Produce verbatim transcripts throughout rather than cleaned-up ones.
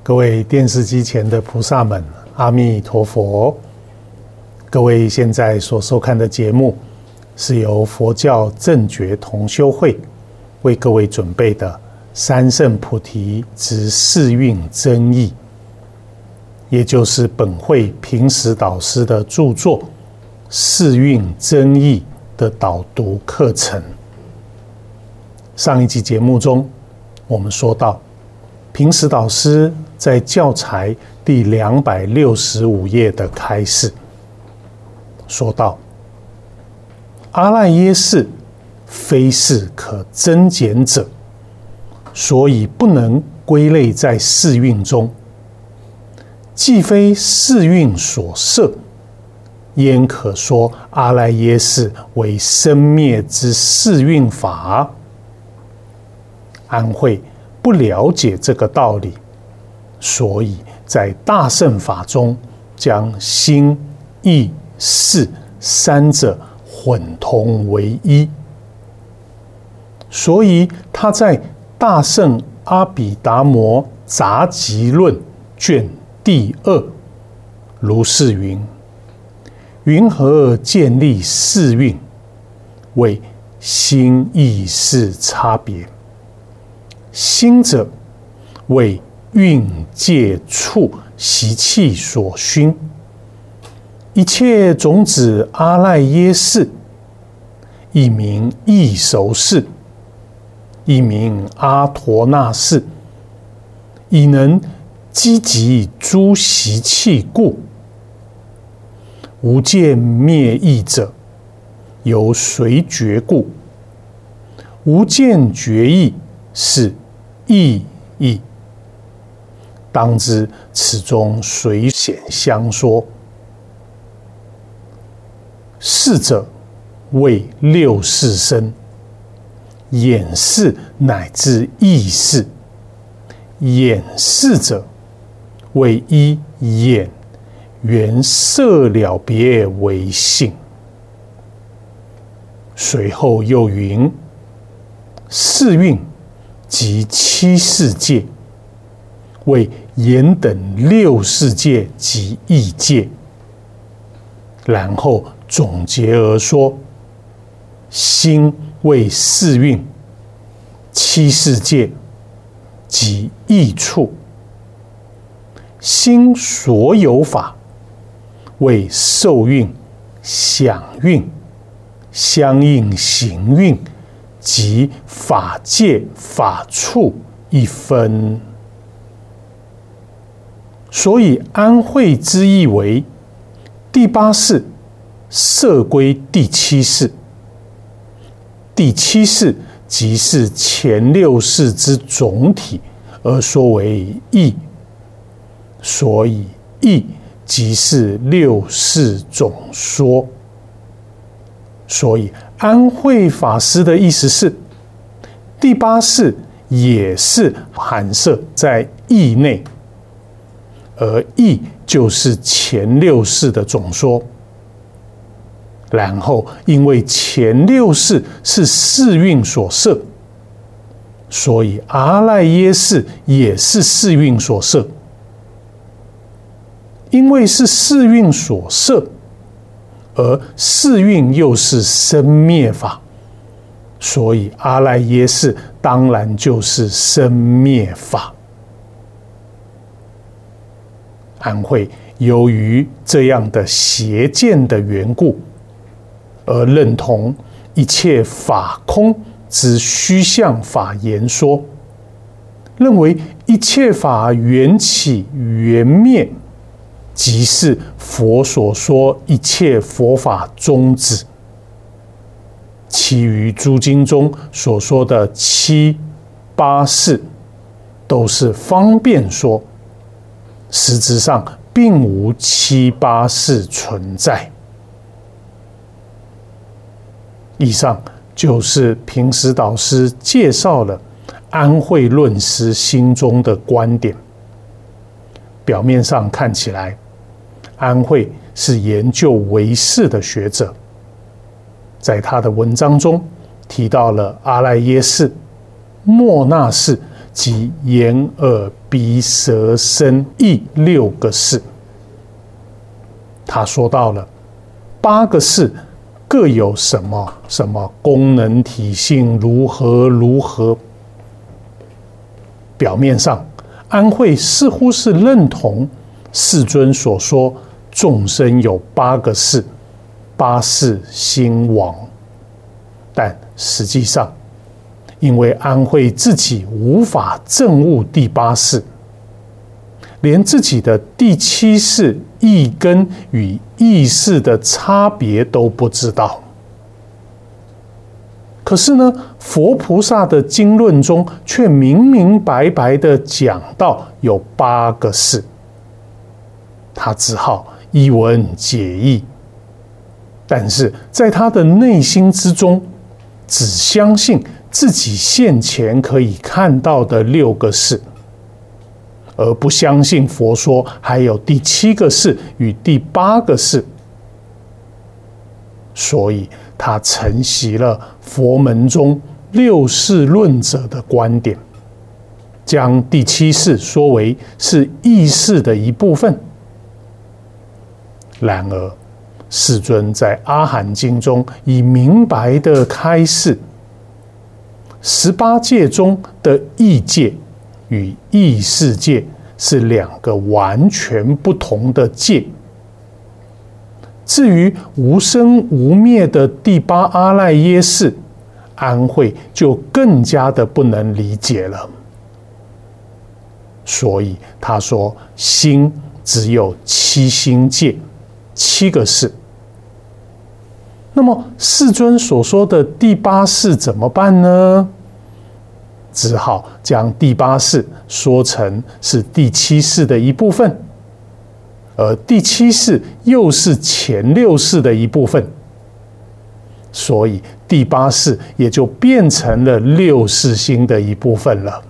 各位电视机前的菩萨们，阿弥陀佛！各位现在所收看的节目，是由佛教正觉同修会为各位准备的三圣菩提之四蕴真义，也就是本会平时导师的著作《四蕴真义》的导读课程。上一集节目中，我们说到，平时导师在教材第两百六十五页的开示，说到阿赖耶识非是可增减者，所以不能归类在四蕴中。既非四蕴所摄，焉可说阿赖耶识为生灭之四蕴法？安慧不了解这个道理，所以在大乘法中将心、意、识三者混同为一。所以他在《大乘阿毗达摩杂集论》卷第二如是云：云何建立四蕴？为心意识差别。心者，为蕴界处习气所熏，一切种子阿赖耶识，一名异熟识，一名阿陀那识，以能积集诸习气故。无见灭意者，由随觉故。无见觉意是意义，当知此中随显相说。识者，为六识身，眼识乃至意识。眼识者，为依眼缘色了别为性。随后又云：四蕴即七世界，为眼等六世界及意界。然后总结而说：心为四蕴，七世界及意处。心所有法，为受蕴、想蕴、相应行蕴及法界法处一分。所以安慧之意为：第八识摄归第七识，第七识即是前六识之总体，而说为意。所以意即是六识总说。所以安慧法师的意思是，第八识也是含摄在意内，而意就是前六识的总说。然后因为前六识是四蕴所摄，所以阿赖耶识也是四蕴所摄。因为是四蕴所摄，而四蕴又是生灭法，所以阿赖耶识当然就是生灭法。安慧由于这样的邪见的缘故，而认同一切法空之虚相法言说，认为一切法缘起缘灭，即是佛所说一切佛法宗旨。其余诸经中所说的七八识，都是方便说，实质上并无七八识存在。以上就是平时导师介绍了安慧论师心中的观点。表面上看起来，安慧是研究唯识的学者，在他的文章中提到了阿赖耶识、末那识及眼耳鼻舌身意六个事。他说到了八个事各有什么什么功能体性如何如何。表面上安慧似乎是认同世尊所说众生有八个事，八事兴亡，但实际上因为安慧自己无法证悟第八事，连自己的第七世意根与意识的差别都不知道。可是呢，佛菩萨的经论中却明明白白的讲到有八个事，他只好一文解义，但是在他的内心之中，只相信自己现前可以看到的六个事，而不相信佛说还有第七个事与第八个事。所以他承袭了佛门中六事论者的观点，将第七事说为是意识的一部分。然而世尊在阿含经中已明白的开示，十八界中的意界与意识界是两个完全不同的界。至于无生无灭的第八阿赖耶识，安慧就更加的不能理解了。所以他说心只有七心界，七个事。那么世尊所说的第八事怎么办呢？只好将第八事说成是第七事的一部分，而第七事又是前六事的一部分，所以第八事也就变成了六事心的一部分了。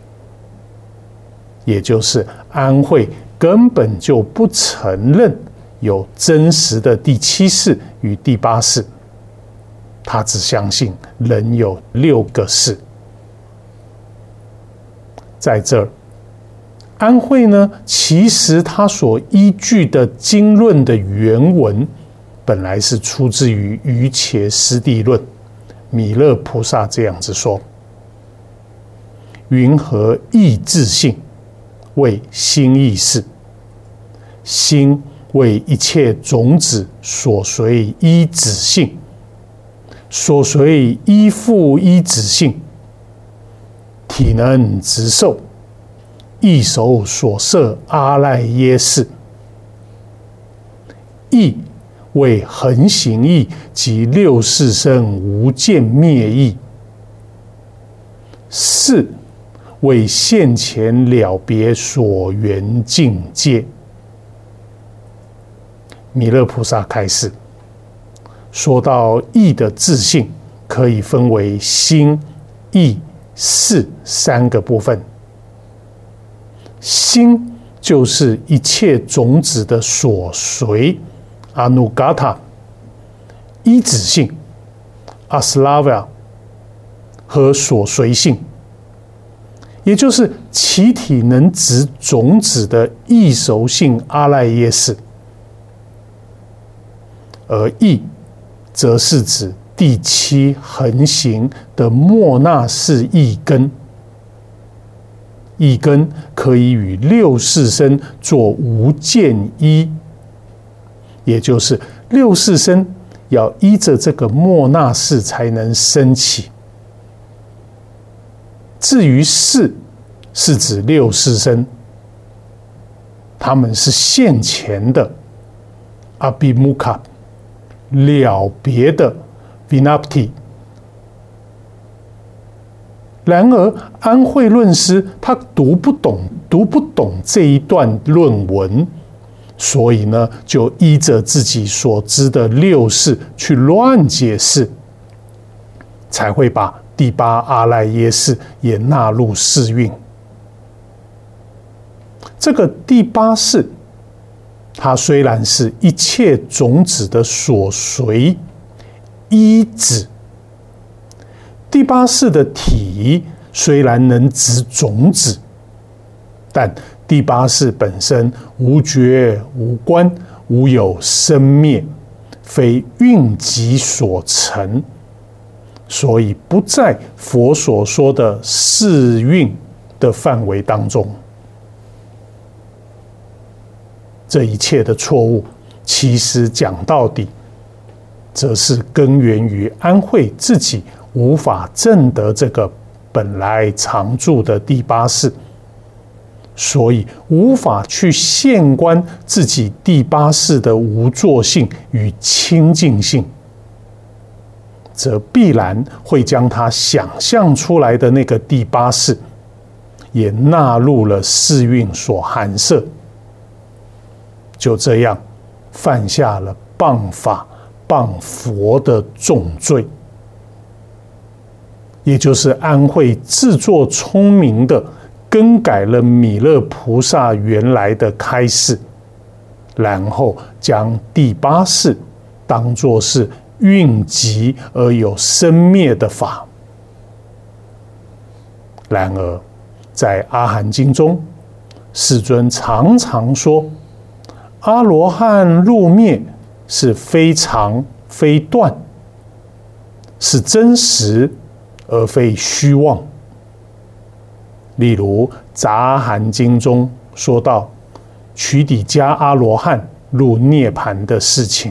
也就是安慧根本就不承认有真实的第七事与第八事，他只相信人有六个事。在这儿，安慧呢，其实他所依据的经论的原文，本来是出自于《瑜伽师地论》，弥勒菩萨这样子说：云何意自性，为心意识，心为一切种子所随依止性，所随依附依止性，体能直受，一手所摄阿赖耶识。意为恒行义及六事生无间灭义，事为现前了别所缘境界。弥勒菩萨开示说到意的自性可以分为心、意、识三个部分。心就是一切种子的所随阿努嘎塔，依止性阿斯拉瓦和所随性，也就是其体能植种子的异熟性阿赖耶识。而意则是指第七恒行的末那识意根，意根可以与六事身做无间依，也就是六事身要依着这个末那识才能升起。至于事，是指六事身，他们是现前的阿毗穆卡，了别的 Vinapti。 然而安慧论师他读不懂读不懂这一段论文，所以呢就依着自己所知的六事去乱解释，才会把第八阿赖耶识也纳入释蕴。这个第八识，它虽然是一切种子的所随依止，第八识的体虽然能植种子，但第八世本身无觉无观，无有生灭，非蕴集所成，所以不在佛所说的四蕴的范围当中。这一切的错误，其实讲到底，则是根源于安慧自己无法证得这个本来常住的第八世，所以无法去现观自己第八世的无作性与清净性，则必然会将他想象出来的那个第八世也纳入了四蕴所含摄，就这样犯下了谤法谤佛的重罪，也就是安慧自作聪明的更改了弥勒菩萨原来的开示，然后将第八世当作是蕴集而有生灭的法。然而在阿含经中，世尊常常说，阿罗汉入灭是非常非断，是真实而非虚妄。例如杂含经中说到瞿底迦阿罗汉入涅盘的事情。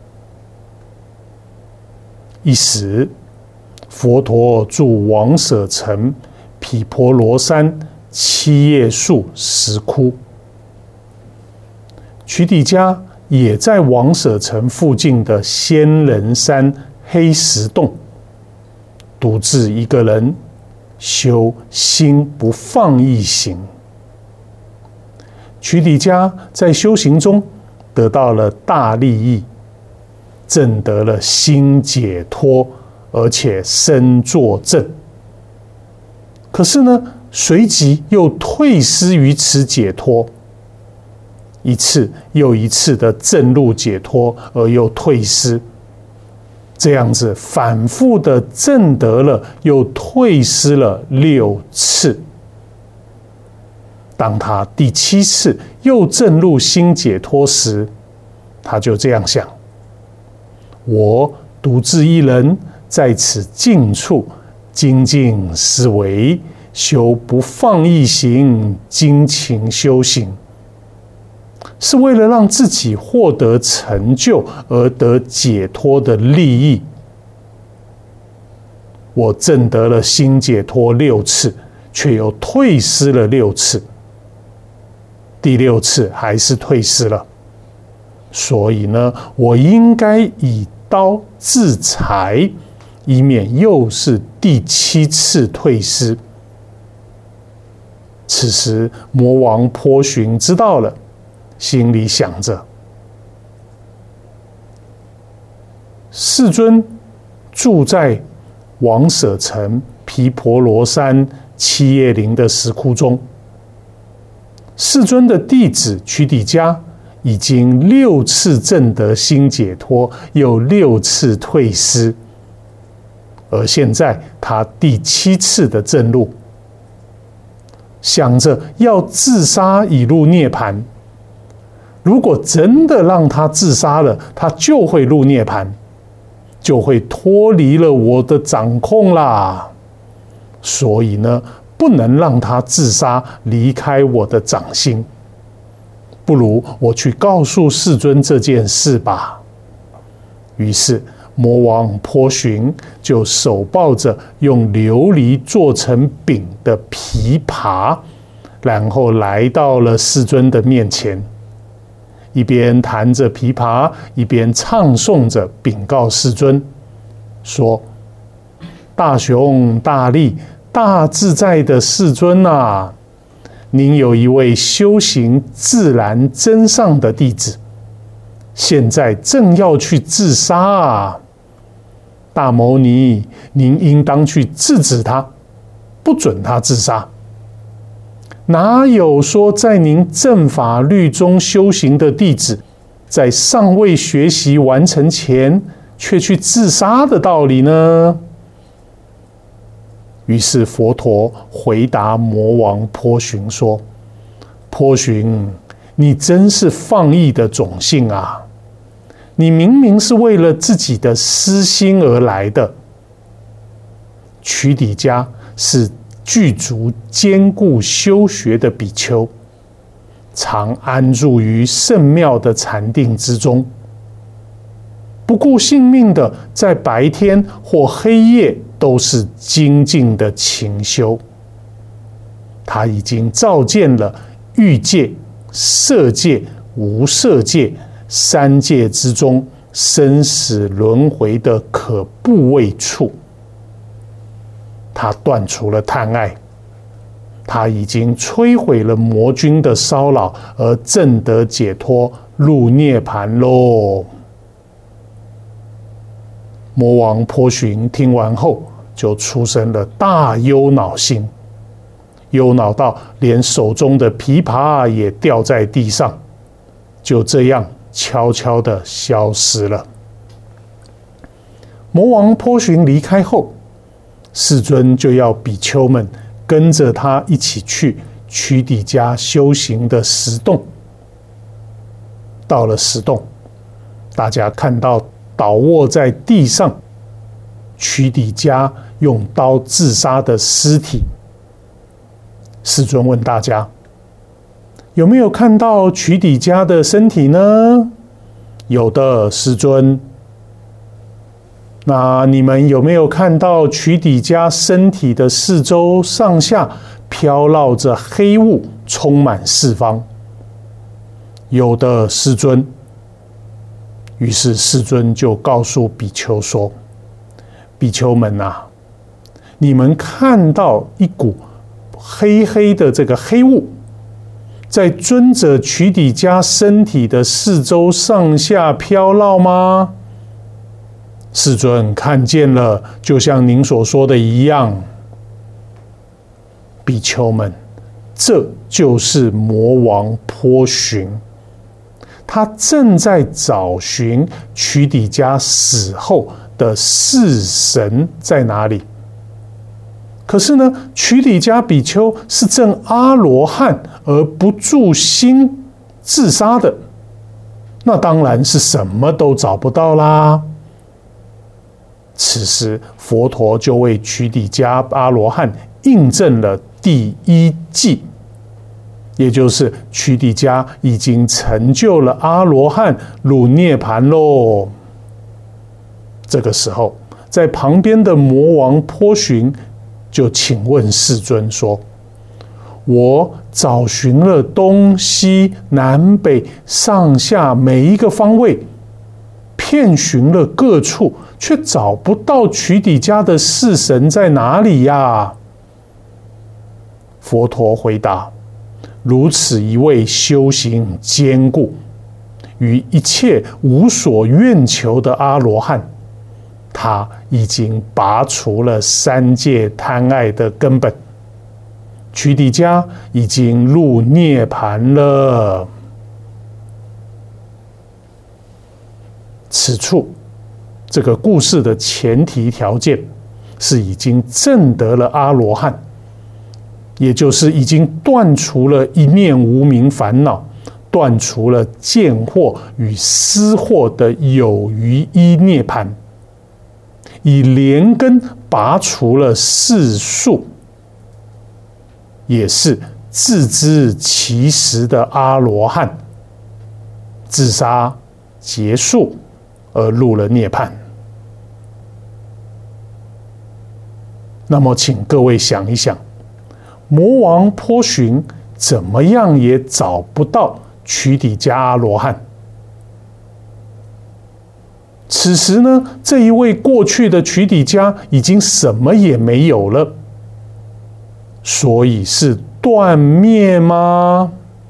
一时佛陀住王舍城毗婆罗山七叶树石窟，瞿底迦也在王舍城附近的仙人山黑石洞独自一个人修心不放逸行。瞿底迦在修行中得到了大利益，证得了心解脱，而且身作证。可是呢，随即又退失于此解脱，一次又一次的证入解脱，而又退失，这样子反复的证得了又退失了六次。当他第七次又证入心解脱时，他就这样想：我独自一人在此静处精进思维，修不放逸行，精勤修行，是为了让自己获得成就而得解脱的利益。我证得了心解脱六次，却又退失了六次，第六次还是退失了。所以呢，我应该以刀自裁，以免又是第七次退失。此时魔王波旬知道了，心里想着：世尊住在王舍城毗婆罗山七叶林的石窟中，世尊的弟子瞿底迦已经六次证得心解脱，又六次退失，而现在他第七次的证入，想着要自杀以入涅盘。如果真的让他自杀了，他就会入涅盘，就会脱离了我的掌控啦。所以呢，不能让他自杀离开我的掌心，不如我去告诉世尊这件事吧。于是魔王波旬就手抱着用琉璃做成饼的琵琶，然后来到了世尊的面前，一边弹着琵琶，一边唱诵着禀告世尊，说：大雄大利大自在的世尊啊，您有一位修行自然真上的弟子，现在正要去自杀啊！大牟尼，您应当去制止他，不准他自杀。哪有说在您正法律中修行的弟子，在尚未学习完成前却去自杀的道理呢？ 于是佛陀回答魔王波旬说：波旬，你真是放逸的种性啊！你明明是为了自己的私心而来的。瞿底迦是具足坚固修学的比丘，常安住于圣庙的禅定之中，不顾性命的在白天或黑夜都是精进的勤修。他已经照见了欲界、色界、无色界三界之中生死轮回的可怖畏处。他断除了贪爱，他已经摧毁了魔君的骚扰，而证得解脱，入涅盘喽。魔王波旬听完后，就出生了大忧恼心，忧恼到连手中的琵琶也掉在地上，就这样悄悄地消失了。魔王波旬离开后，世尊就要比丘们跟着他一起去瞿底迦修行的石洞。到了石洞，大家看到倒卧在地上瞿底迦用刀自杀的尸体。世尊问大家：有没有看到瞿底迦的身体呢？有的，世尊。那你们有没有看到瞿底迦身体的四周上下飘绕着黑雾，充满四方？有的，世尊。于是世尊就告诉比丘说：比丘们啊，你们看到一股黑黑的这个黑雾在尊者瞿底迦身体的四周上下飘绕吗？世尊看见了，就像您所说的一样。比丘们，这就是魔王波旬，他正在找寻瞿底迦死后的式神在哪里。可是呢，瞿底迦比丘是证阿罗汉而不住心自杀的，那当然是什么都找不到啦。此时佛陀就为瞿底迦阿罗汉印证了第一计，也就是瞿底迦已经成就了阿罗汉，入涅盘喽。这个时候，在旁边的魔王波旬就请问世尊说：我找寻了东西南北上下每一个方位，遍寻了各处，却找不到瞿底迦的式神在哪里呀？佛陀回答：如此一位修行坚固，与一切无所愿求的阿罗汉，他已经拔除了三界贪爱的根本，瞿底迦已经入涅盘了。此处这个故事的前提条件是已经证得了阿罗汉，也就是已经断除了一念无明烦恼，断除了见惑与思惑的有余依涅盘，以连根拔除了世数，也是自知其实的阿罗汉，自杀结束而入了涅槃。那么请各位想一想，魔王波旬怎么样也找不到瞿底迦阿罗汉。此时呢，这一位过去的瞿底迦已经什么也没有了，所以是断灭吗？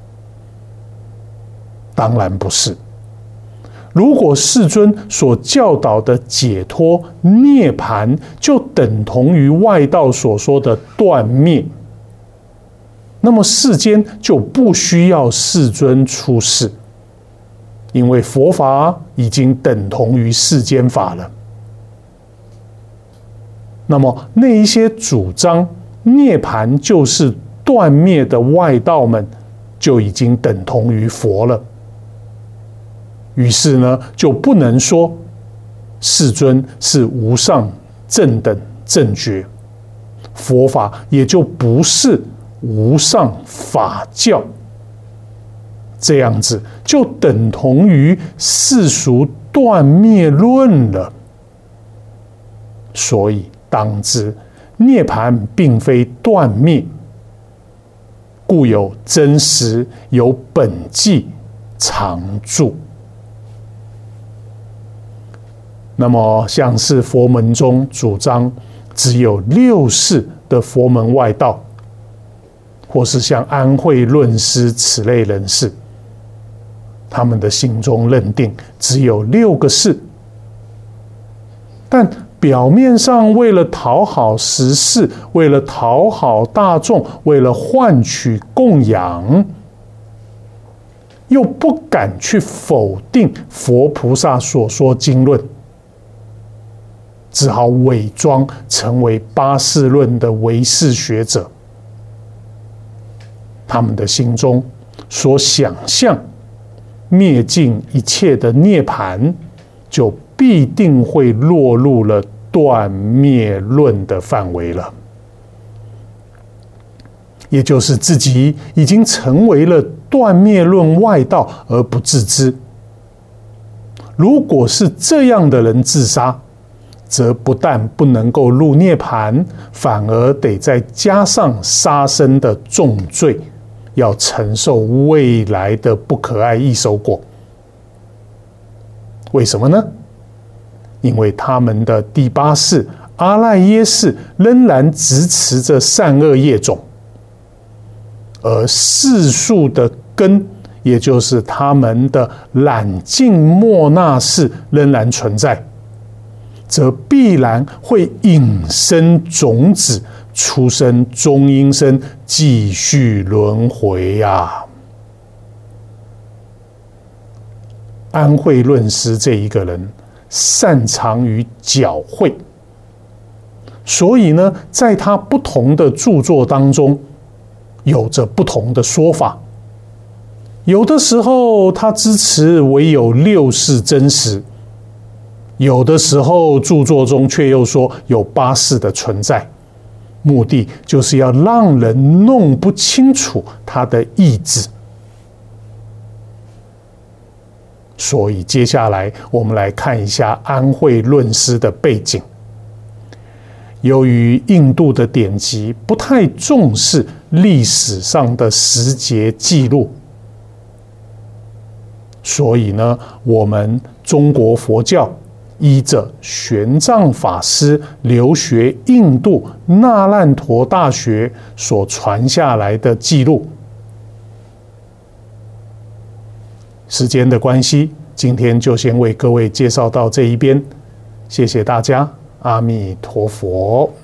当然不是。如果世尊所教导的解脱涅槃就等同于外道所说的断灭，那么世间就不需要世尊出世，因为佛法已经等同于世间法了。 那么那一些主张涅槃就是断灭的外道们，就已经等同于佛了。于是呢，就不能说世尊是无上正等正觉，佛法也就不是无上法教，这样子就等同于世俗断灭论了。所以当知涅槃并非断灭，故有真实，有本纪常住。那么像是佛门中主张只有六世的佛门外道，或是像安慧论师此类人士，他们的心中认定只有六个世，但表面上为了讨好时事，为了讨好大众，为了换取供养，又不敢去否定佛菩萨所说经论，只好伪装成为八识论的唯识学者。他们的心中所想象灭尽一切的涅槃，就必定会落入了断灭论的范围了，也就是自己已经成为了断灭论外道而不自知。如果是这样的人自杀，则不但不能够入涅槃，反而得再加上杀生的重罪，要承受未来的不可爱异熟果。为什么呢？因为他们的第八世阿赖耶识仍然执持着善恶业种，而世俗的根，也就是他们的染净末那识仍然存在，则必然会引生种子，出生中阴身，继续轮回啊。安慧论师这一个人擅长于矫会，所以呢，在他不同的著作当中，有着不同的说法。有的时候他支持唯有六世真实，有的时候著作中却又说有八世的存在，目的就是要让人弄不清楚他的意志。所以接下来我们来看一下安慧论师的背景。由于印度的典籍不太重视历史上的时节记录，所以呢，我们中国佛教依着玄奘法师留学印度那烂陀大学所传下来的记录。时间的关系，今天就先为各位介绍到这一边，谢谢大家，阿弥陀佛。